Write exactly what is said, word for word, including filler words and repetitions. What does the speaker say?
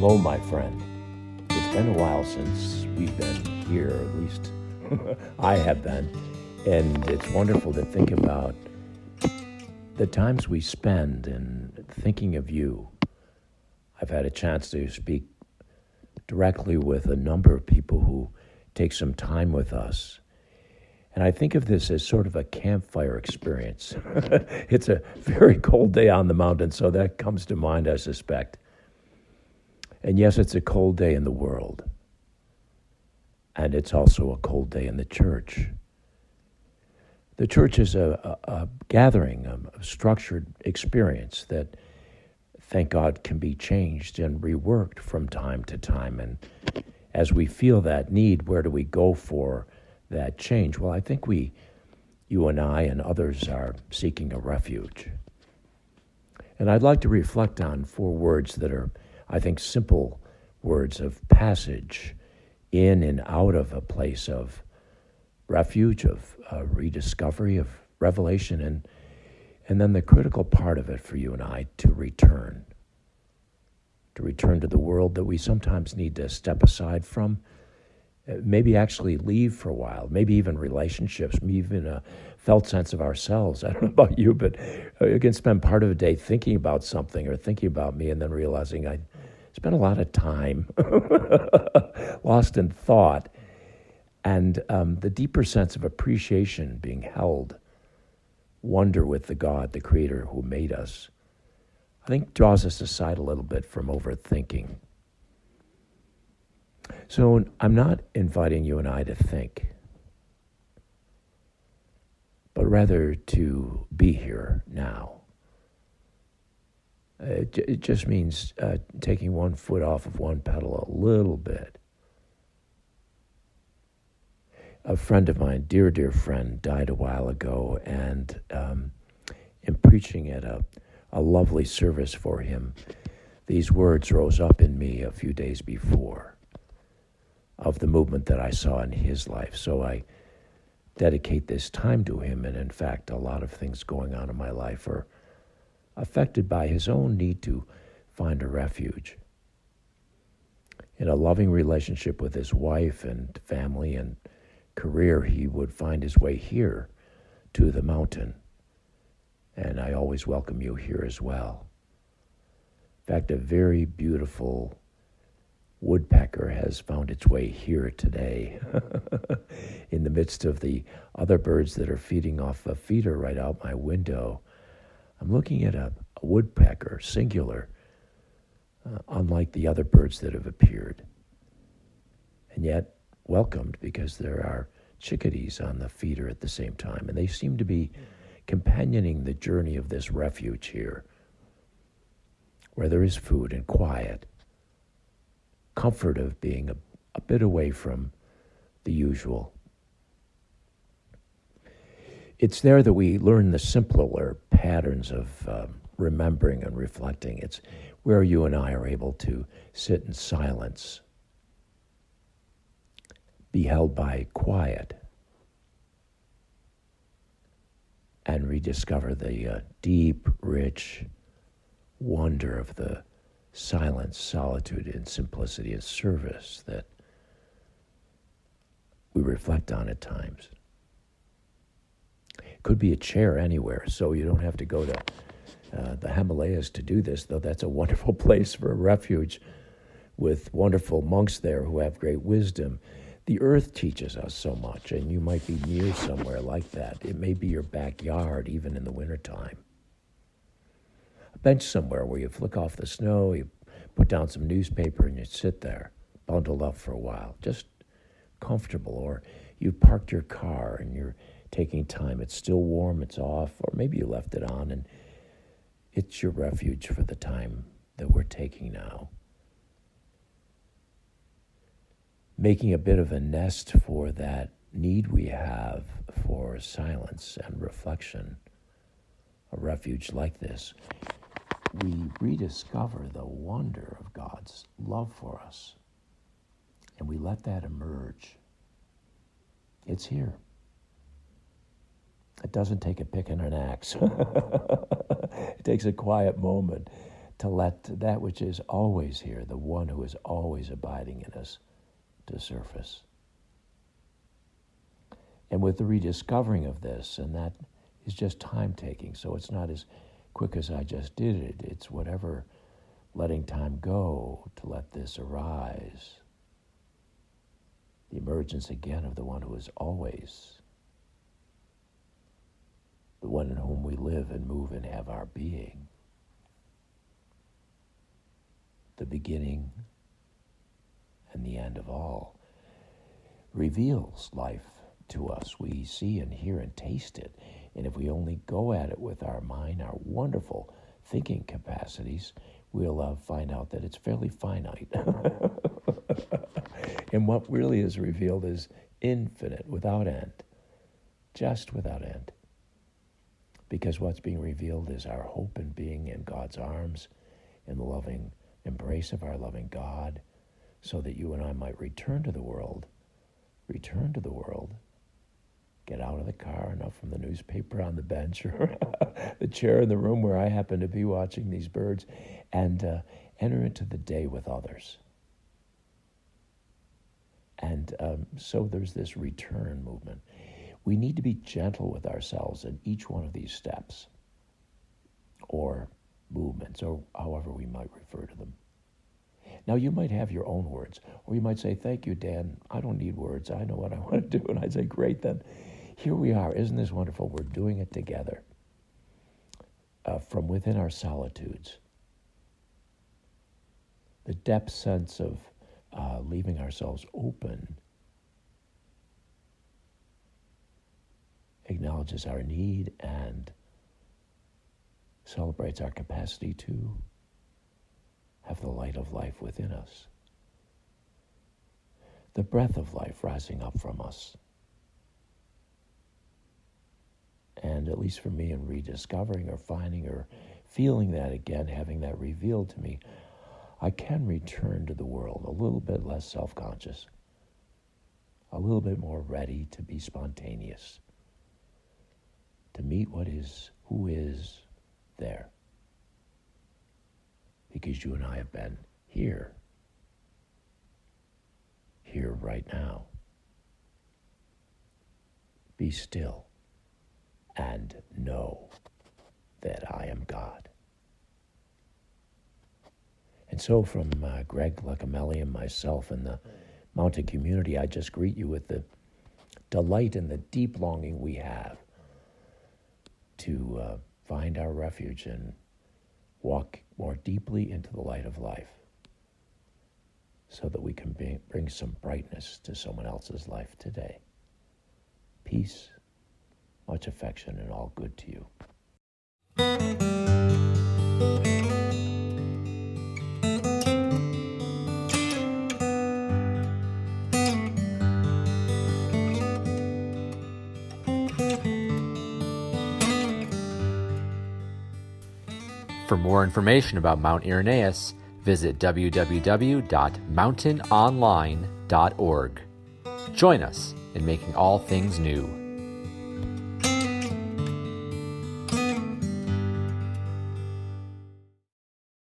Hello, my friend. It's been a while since we've been here, at least I have been, and it's wonderful to think about the times we spend in thinking of you. I've had a chance to speak directly with a number of people who take some time with us. And I think of this as sort of a campfire experience. It's a very cold day on the mountain, so that comes to mind, I suspect. And yes, it's a cold day in the world. And it's also a cold day in the church. The church is a, a, a gathering, a, a structured experience that, thank God, can be changed and reworked from time to time. And as we feel that need, where do we go for that change? Well, I think we, you and I and others, are seeking a refuge. And I'd like to reflect on four words that are, I think, simple words of passage in and out of a place of refuge, of uh, rediscovery, of revelation, and and then the critical part of it for you and I, to return. To return to the world that we sometimes need to step aside from, maybe actually leave for a while, maybe even relationships, maybe even a felt sense of ourselves. I don't know about you, but you can spend part of a day thinking about something or thinking about me and then realizing I spent a lot of time lost in thought, and um, the deeper sense of appreciation being held, wonder with the God, the Creator who made us, I think draws us aside a little bit from overthinking. So I'm not inviting you and I to think, but rather to be here now. Uh, it, it just means uh, taking one foot off of one pedal a little bit. A friend of mine, dear, dear friend, died a while ago, and um, in preaching at a, a lovely service for him, these words rose up in me a few days before of the movement that I saw in his life. So I dedicate this time to him, and in fact, a lot of things going on in my life are affected by his own need to find a refuge. In a loving relationship with his wife and family and career, he would find his way here to the mountain. And I always welcome you here as well. In fact, a very beautiful woodpecker has found its way here today in the midst of the other birds that are feeding off a feeder right out my window. I'm looking at a, a woodpecker, singular, uh, unlike the other birds that have appeared, and yet welcomed because there are chickadees on the feeder at the same time, and they seem to be companioning the journey of this refuge here, where there is food and quiet, comfort of being a, a bit away from the usual. It's there that we learn the simpler patterns of um, remembering and reflecting. It's where you and I are able to sit in silence, be held by quiet, and rediscover the uh, deep, rich wonder of the silence, solitude, and simplicity and service that we reflect on at times. It could be a chair anywhere, so you don't have to go to uh, the Himalayas to do this, though that's a wonderful place for a refuge with wonderful monks there who have great wisdom. The earth teaches us so much, and you might be near somewhere like that. It may be your backyard, even in the wintertime. A bench somewhere where you flick off the snow, you put down some newspaper, and you sit there, bundled up for a while, just comfortable. Or you've parked your car, and you're taking time. It's still warm, it's off, or maybe you left it on, and it's your refuge for the time that we're taking now. Making a bit of a nest for that need we have for silence and reflection, a refuge like this, we rediscover the wonder of God's love for us, and we let that emerge. It's here. It doesn't take a pick and an axe. It takes a quiet moment to let that which is always here, the one who is always abiding in us, to surface. And with the rediscovering of this, and that is just time-taking, so it's not as quick as I just did it. It's whatever letting time go to let this arise. The emergence again of the one who is always, the one in whom we live and move and have our being. The beginning and the end of all, reveals life to us. We see and hear and taste it. And if we only go at it with our mind, our wonderful thinking capacities, we'll uh, find out that it's fairly finite. And what really is revealed is infinite, without end, just without end. Because what's being revealed is our hope in being in God's arms, in the loving embrace of our loving God, so that you and I might return to the world, return to the world, get out of the car, enough from the newspaper on the bench or the chair in the room where I happen to be watching these birds, and uh, enter into the day with others. And um, so there's this return movement. We need to be gentle with ourselves in each one of these steps, or movements, or however we might refer to them. Now, you might have your own words, or you might say, thank you, Dan, I don't need words, I know what I want to do. And I'd say, great, then here we are. Isn't this wonderful? We're doing it together uh, from within our solitudes. The depth sense of uh, leaving ourselves open acknowledges our need and celebrates our capacity to have the light of life within us, the breath of life rising up from us. And at least for me, in rediscovering or finding or feeling that again, having that revealed to me, I can return to the world a little bit less self-conscious, a little bit more ready to be spontaneous, to meet what is, who is there. Because you and I have been here, here right now. Be still and know that I am God. And so from uh, Greg Lucamelli and myself and the Mountain community, I just greet you with the delight and the deep longing we have to uh, find our refuge and walk more deeply into the light of life so that we can be, bring some brightness to someone else's life today. Peace, much affection, and all good to you. For more information about Mount Irenaeus, visit w w w dot mountain online dot org. Join us in making all things new.